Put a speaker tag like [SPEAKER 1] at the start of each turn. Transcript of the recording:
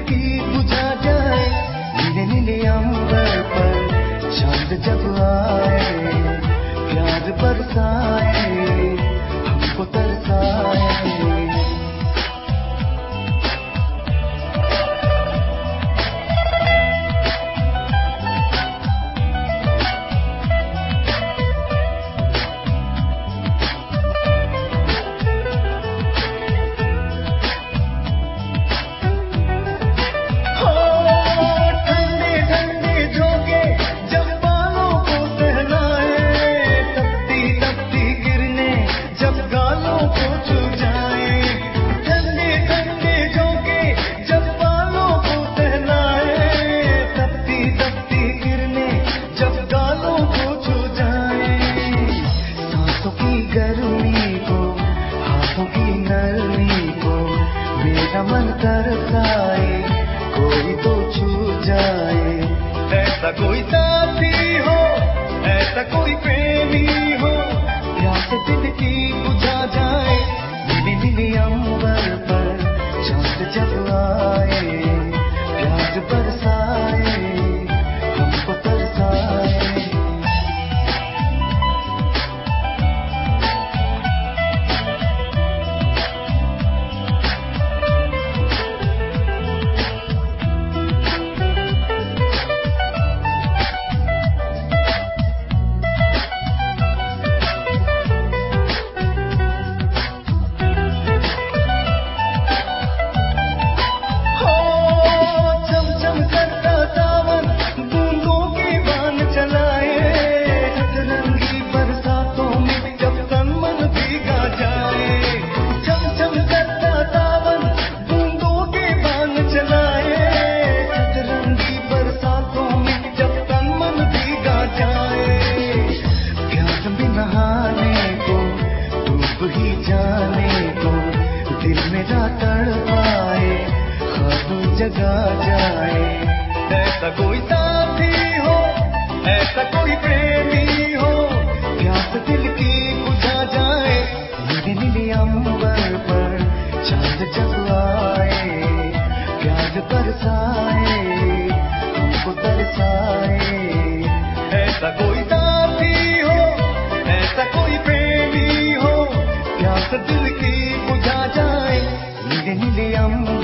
[SPEAKER 1] की बुझा जाए। नीले नीले अंबर पर चांद जब आए, प्यार बरसाए, हमको तरसाए। मन तरसाए, कोई तो छू जाए। ऐसा कोई साथी हो, ऐसा कोई प्रेमी हो, प्यास दिल की बुझा जाए। नीले नीले अंबर पर चांद जब आए, प्यार बरसाए, हमको तरसाए। दिल मेरा तड़पाए, ख्वाब जगा जाए। ऐसा कोई साथी हो, ऐसा कोई प्रेमी हो, प्यास दिल की बुझा जाए। नीले नीले अंबर पर चांद जब आए, प्यार बरसाए, हमको तरसाए। ऐसा कोई साथी हो, ऐसा कोई प्रेमी हो, प्यास दिल की बुझा जाए। नीले नीले अंबर